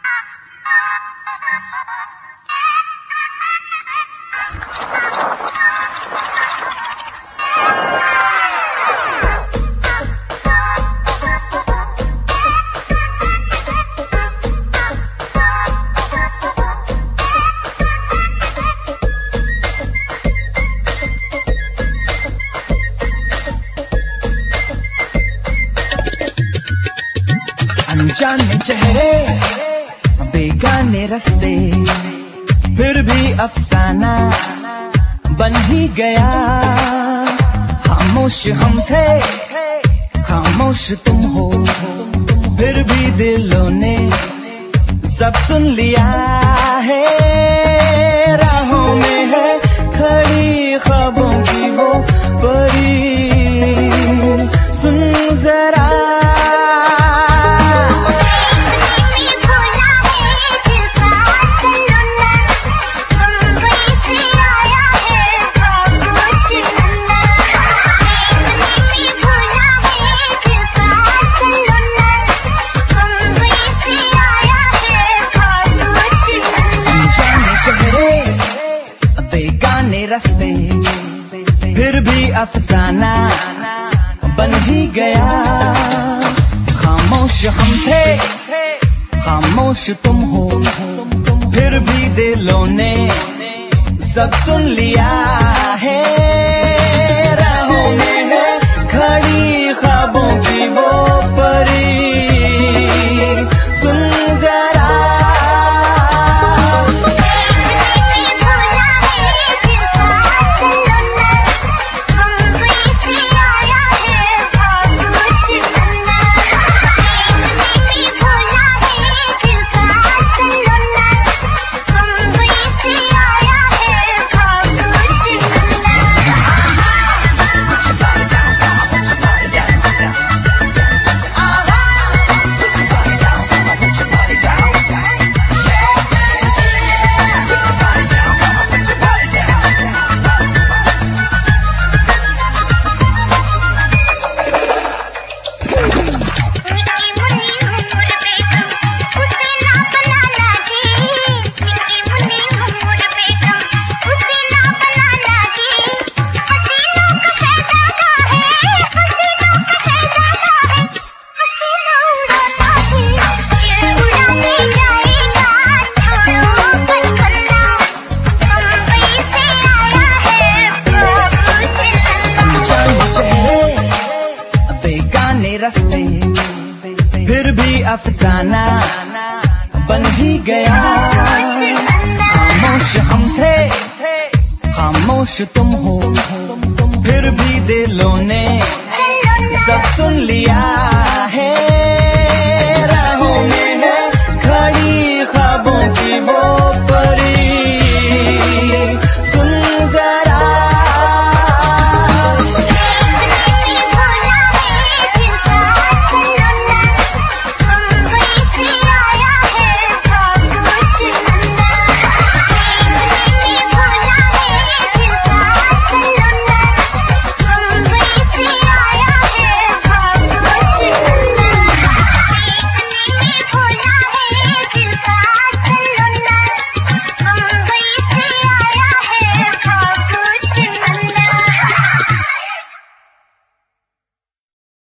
अनजाने चेहरे बेगाने रास्ते फिर भी अफसाना बन ही गया। खामोश हम थे खामोश तुम हो, फिर भी दिलों ने सब सुन लिया है। राहों में है खड़ी ख्वाबों की वो परी, सुन जरा रास्ते फिर भी अफसाना बन ही गया। खामोश हम थे खामोश तुम हो, फिर भी दिलों ने सब सुन लिया है। राहों में है खड़ी ख्वाबों की वो परी, सुन जरा रास्ते फिर भी अफसाना बन ही गया। खामोश हम थे खामोश तुम हो, फिर भी दिलों ने सब सुन लिया है।